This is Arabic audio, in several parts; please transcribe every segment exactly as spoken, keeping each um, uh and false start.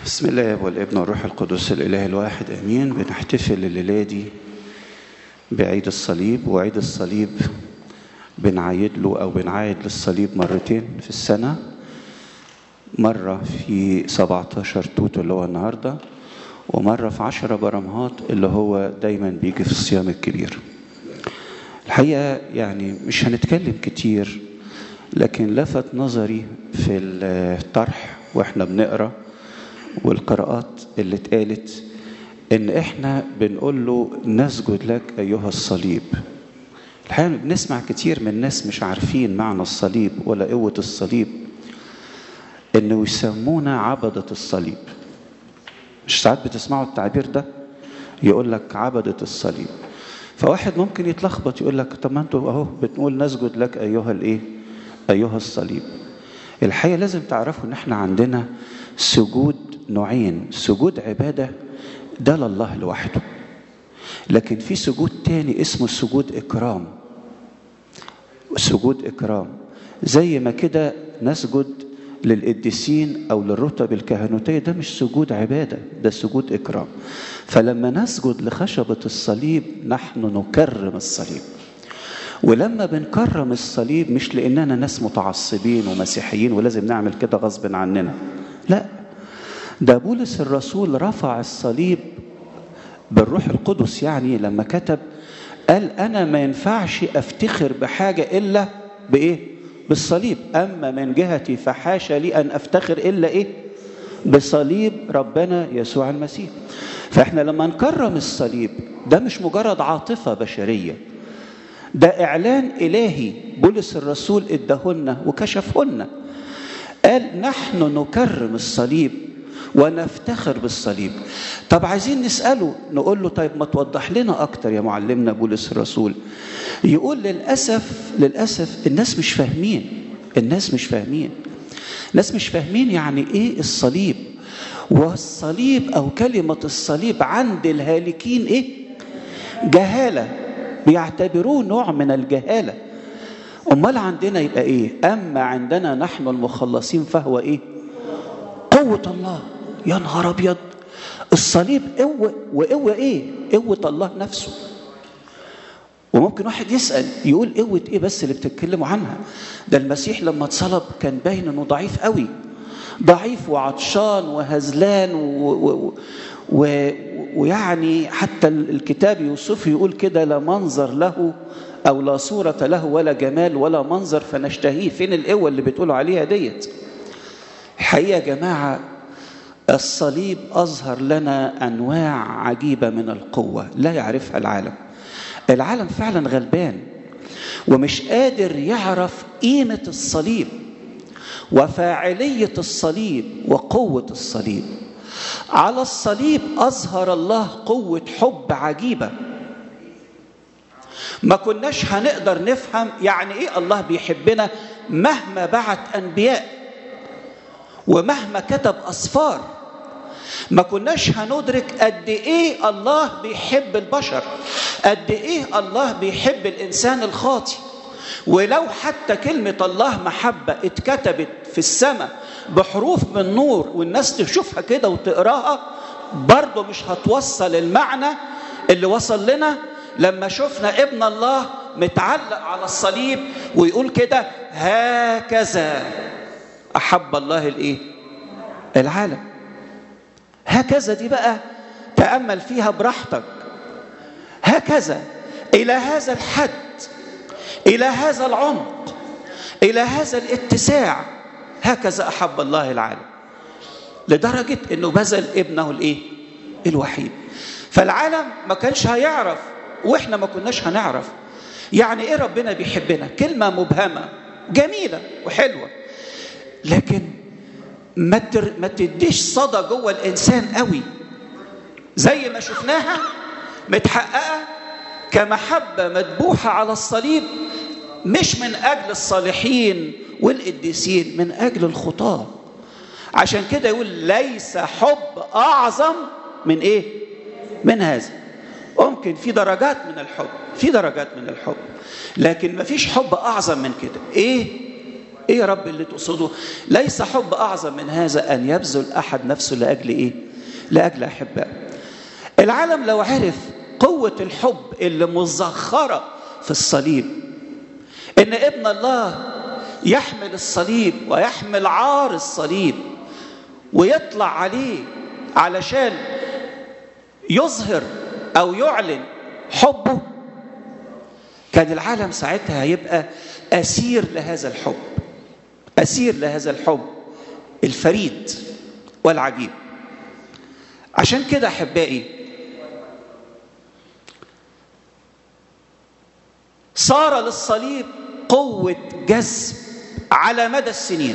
بسم الله والابن والروح القدس الإله الواحد آمين. بنحتفل الليلة دي بعيد الصليب، وعيد الصليب بنعيد له أو بنعايد للصليب مرتين في السنة، مرة في سبعة عشر توت اللي هو النهاردة، ومرة في عشرة برمهات اللي هو دايما بيجي في الصيام الكبير. الحقيقة يعني مش هنتكلم كتير، لكن لفت نظري في الطرح واحنا بنقرأ والقراءات اللي اتقالت ان احنا بنقول له نسجد لك ايها الصليب. الحقيقة بنسمع كتير من ناس مش عارفين معنى الصليب ولا قوة الصليب، انه يسمونا عبدة الصليب. مش ساعات بتسمعوا التعبير ده؟ يقول لك عبدة الصليب. فواحد ممكن يتلخبط يقول لك طب ما انتوا اهو بتقول نسجد لك ايها الايه ايها الصليب. الحقيقة لازم تعرفوا ان احنا عندنا سجود نوعين، سجود عبادة ده لله لوحده، لكن في سجود تاني اسمه سجود إكرام. سجود إكرام زي ما كده نسجد للقديسين أو للرتب الكهنوتية، ده مش سجود عبادة، ده سجود إكرام. فلما نسجد لخشبة الصليب نحن نكرم الصليب. ولما بنكرم الصليب مش لأننا ناس متعصبين ومسيحيين ولازم نعمل كده غصب عننا، لا، ده بولس الرسول رفع الصليب بالروح القدس. يعني لما كتب قال أنا ما ينفعش أفتخر بحاجة إلا بإيه؟ بالصليب. أما من جهتي فحاشا لي أن أفتخر إلا إيه؟ بصليب ربنا يسوع المسيح. فإحنا لما نكرم الصليب ده مش مجرد عاطفة بشرية، ده إعلان إلهي بولس الرسول إدهن وكشفهن. قال نحن نكرم الصليب ونفتخر بالصليب. طب عايزين نسأله نقول له طيب ما توضح لنا أكتر يا معلمنا بولس الرسول. يقول للأسف للأسف الناس مش فاهمين الناس مش فاهمين الناس مش فاهمين يعني إيه الصليب. والصليب أو كلمة الصليب عند الهالكين إيه؟ جهالة، بيعتبروه نوع من الجهالة. أمال عندنا يبقى إيه؟ أما عندنا نحن المخلصين فهو إيه؟ قوة الله. يا نهار أبيض، الصليب قوة، وقوة إيه؟ قوة الله نفسه. وممكن واحد يسأل يقول قوة إيه بس اللي بتتكلموا عنها؟ ده المسيح لما اتصلب كان باين إنه ضعيف قوي، ضعيف وعطشان وهزلان و... و... و... ويعني حتى الكتاب يوصف يقول كده لا منظر له أو لا صورة له ولا جمال ولا منظر فنشتهيه. فين القوة اللي بتقولوا عليها ديت؟ الحقيقة يا جماعة الصليب أظهر لنا أنواع عجيبة من القوة لا يعرفها العالم. العالم فعلا غلبان ومش قادر يعرف قيمة الصليب وفاعلية الصليب وقوة الصليب. على الصليب أظهر الله قوة حب عجيبة ما كناش هنقدر نفهم يعني إيه الله بيحبنا مهما بعت أنبياء ومهما كتب أسفار. ما كناش هندرك قد إيه الله بيحب البشر، قد إيه الله بيحب الإنسان الخاطئ. ولو حتى كلمة الله محبة اتكتبت في السماء بحروف من نور والناس تشوفها كده وتقراها برضو مش هتوصل المعنى اللي وصل لنا لما شفنا ابن الله متعلق على الصليب ويقول كده هكذا أحب الله الإيه؟ العالم. هكذا دي بقى تأمل فيها براحتك. هكذا إلى هذا الحد، إلى هذا العمق، إلى هذا الاتساع، هكذا أحب الله العالم لدرجة أنه بذل ابنه الإيه؟ الوحيد. فالعالم ما كانش هيعرف وإحنا ما كناش هنعرف يعني إيه ربنا بيحبنا. كلمة مبهمة جميلة وحلوة، لكن ما تر... ما تديش صدى جوه الإنسان قوي زي ما شفناها متحققة كمحبة مذبوحة على الصليب، مش من أجل الصالحين والقديسين، من أجل الخطاة. عشان كده يقول ليس حب أعظم من إيه؟ من هذا. ممكن في درجات من الحب، في درجات من الحب، لكن ما فيش حب أعظم من كده. إيه؟ ايه يا رب اللي تقصده؟ ليس حب اعظم من هذا ان يبذل احد نفسه لاجل ايه؟ لاجل احبائه. العالم لو عرف قوة الحب اللي مزخرة في الصليب، ان ابن الله يحمل الصليب ويحمل عار الصليب ويطلع عليه علشان يظهر او يعلن حبه، كان العالم ساعتها هيبقى اسير لهذا الحب، اسير لهذا الحب الفريد والعجيب. عشان كده احبائي صار للصليب قوة جذب على مدى السنين.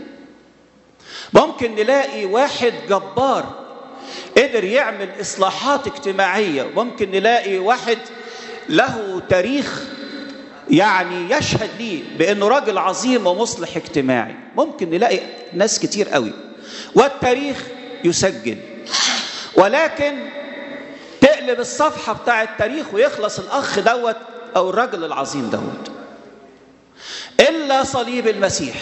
ممكن نلاقي واحد جبار قدر يعمل إصلاحات اجتماعية، ممكن نلاقي واحد له تاريخ يعني يشهد ليه بأنه راجل عظيم ومصلح اجتماعي، ممكن نلاقي ناس كتير قوي والتاريخ يسجل، ولكن تقلب الصفحة بتاع التاريخ ويخلص الأخ دوت أو الرجل العظيم دوت، إلا صليب المسيح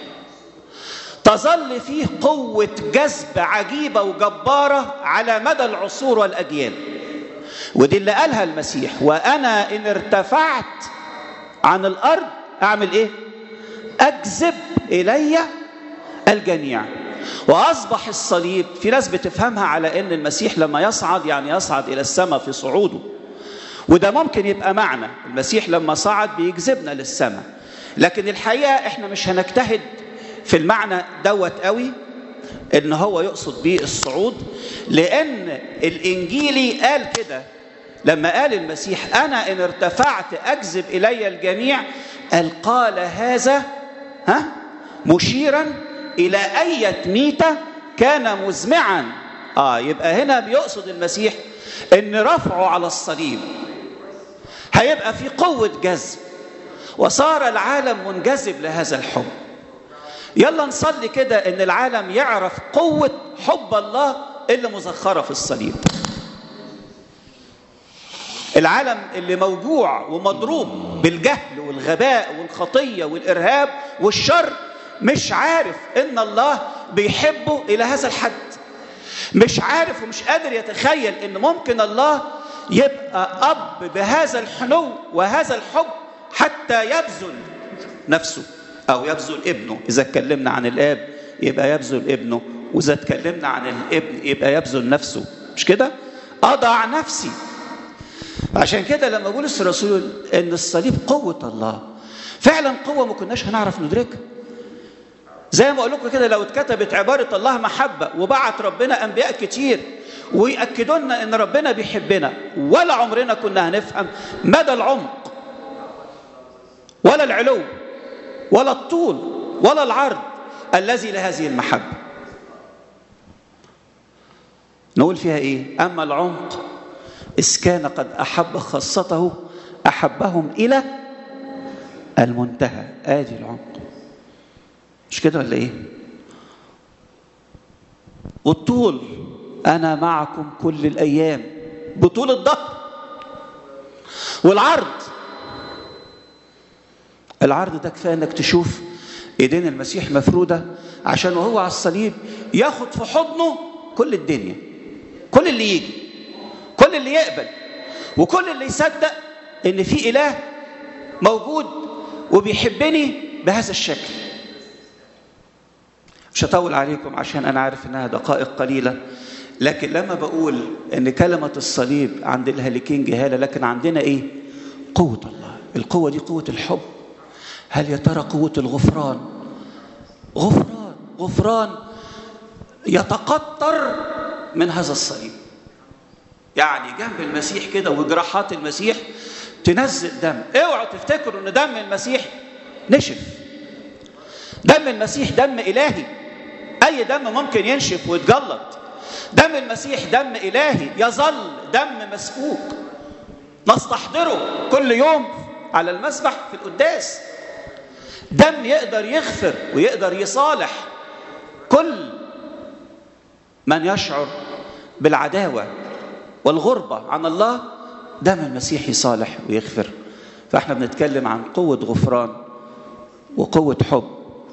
تظل فيه قوة جذب عجيبة وجبارة على مدى العصور والأجيال. ودي اللي قالها المسيح: وأنا إن ارتفعت عن الأرض أعمل إيه؟ أجذب إلي الجميع. وأصبح الصليب، في ناس بتفهمها على إن المسيح لما يصعد يعني يصعد إلى السماء في صعوده، وده ممكن يبقى معنى المسيح لما صعد بيجذبنا للسماء، لكن الحقيقة إحنا مش هنجتهد في المعنى دوت قوي إن هو يقصد بيه الصعود، لأن الإنجيلي قال كده لما قال المسيح أنا إن ارتفعت أجذب إلي الجميع، قال قال هذا ها مشيرا إلى أية ميتة كان مزمعا. آه يبقى هنا بيقصد المسيح إن رفعه على الصليب هيبقى في قوة جذب، وصار العالم منجذب لهذا الحب. يلا نصلي كده إن العالم يعرف قوة حب الله اللي مزخرة في الصليب. العالم اللي موجوع ومضروب بالجهل والغباء والخطية والإرهاب والشر مش عارف إن الله بيحبه إلى هذا الحد، مش عارف ومش قادر يتخيل إن ممكن الله يبقى أب بهذا الحنو وهذا الحب حتى يبذل نفسه أو يبذل ابنه. إذا اتكلمنا عن الآب يبقى يبذل ابنه، وإذا اتكلمنا عن الابن يبقى يبذل نفسه، مش كده؟ أضع نفسي. عشان كده لما بولس الرسول إن الصليب قوة الله، فعلا قوة ما كناش هنعرف ندركها. زي ما أقول لكم كده، لو اتكتبت عبارة الله محبة وبعت ربنا أنبياء كتير ويأكدوا لنا إن ربنا بيحبنا، ولا عمرنا كنا هنفهم مدى العمق ولا العلو ولا الطول ولا العرض الذي لهذه المحبة. نقول فيها إيه؟ أما العمق إذ كان قد أحب خاصته أحبهم إلى المنتهى. آدي العمق، مش كده ولا إيه؟ والطول أنا معكم كل الأيام بطول الظهر. والعرض، العرض ده كفاية انك تشوف ايدين المسيح مفرودة عشان وهو على الصليب ياخد في حضنه كل الدنيا، كل اللي يجي، كل اللي يقبل، وكل اللي يصدق ان في اله موجود وبيحبني بهذا الشكل. مش هطول عليكم عشان انا عارف انها دقائق قليلة، لكن لما بقول ان كلمة الصليب عند الهالكين جهالة، لكن عندنا ايه؟ قوة الله. القوة دي قوة الحب. هل يا ترى قوة الغفران؟ غفران غفران يتقطر من هذا الصليب. يعني جنب المسيح كده وجراحات المسيح تنزل دم. اوعوا تفتكروا ان دم المسيح نشف. دم المسيح دم إلهي. أي دم ممكن ينشف ويتجلط. دم المسيح دم إلهي يظل دم مسفوك نستحضره كل يوم على المسبح في القداس. دم يقدر يغفر ويقدر يصالح كل من يشعر بالعداوة والغربة عن الله. دم المسيح يصالح ويغفر. فاحنا بنتكلم عن قوة غفران وقوة حب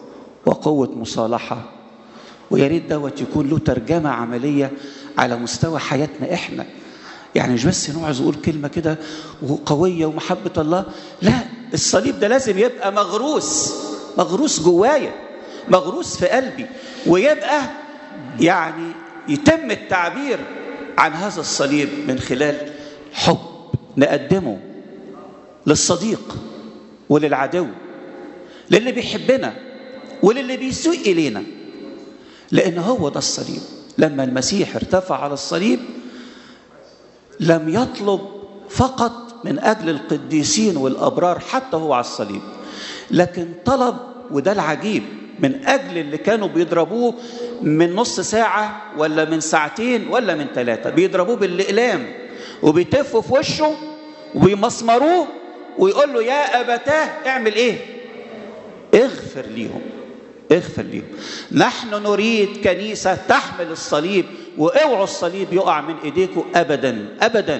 وقوة مصالحة. ويا ريت دوت يكون له ترجمة عملية على مستوى حياتنا احنا. يعني مش بس نوعظ نقول كلمة كده وقوية ومحبة الله، لا، الصليب ده لازم يبقى مغروس مغروس جوايا، مغروس في قلبي، ويبقى يعني يتم التعبير عن هذا الصليب من خلال حب نقدمه للصديق وللعدو، للي بيحبنا وللي بيسوء إلينا. لأن هو ده الصليب. لما المسيح ارتفع على الصليب لم يطلب فقط من أجل القديسين والأبرار حتى هو على الصليب، لكن طلب، وده العجيب، من أجل اللي كانوا بيضربوه من نص ساعة ولا من ساعتين ولا من ثلاثة، بيضربوه بالإقلام وبيتفوا في وشه وبيمسمروه ويقول له يا أبتاه اعمل إيه؟ اغفر ليهم، اغفر ليهم. نحن نريد كنيسة تحمل الصليب، واوعوا الصليب يقع من ايديكم ابدا ابدا.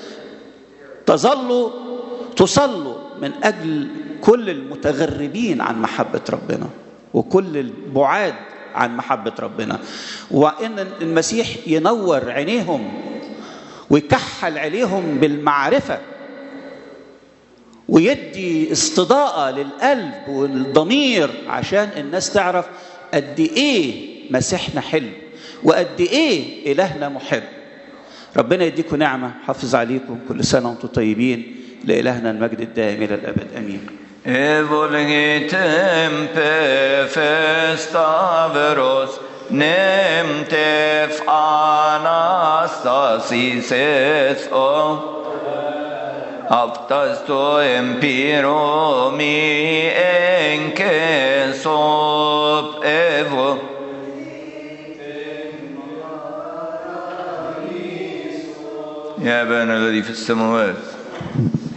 تظلوا تصلوا من اجل كل المتغربين عن محبة ربنا وكل البعاد عن محبة ربنا، وان المسيح ينور عينيهم ويكحل عليهم بالمعرفة ويدي استضاءة للقلب والضمير عشان الناس تعرف قد ايه مسيحنا حلو وقد ايه إلهنا محب. ربنا يديكم نعمة، حافظ عليكم، كل سنة وانتم طيبين. لإلهنا المجد الدائم إلى الأبد آمين. Aftasto empiro mi enke sop evo يا أبانا الذي في السماوات